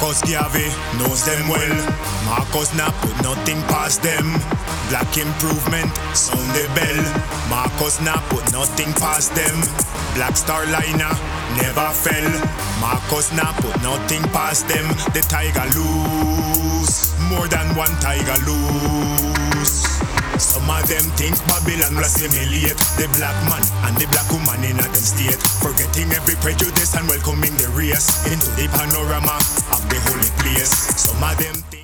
Marcus Garvey knows them well. Marcus not put nothing past them. Black improvement, sound the bell. Marcus not put nothing past them. Black Star Liner never fell. Marcus not put nothing past them. The tiger loose, more than one tiger loose. Some of them think Babylon will assimilate the black man and the black woman in a them state, forgetting every prejudice and welcoming the race into the panorama of the holy place. Some of them think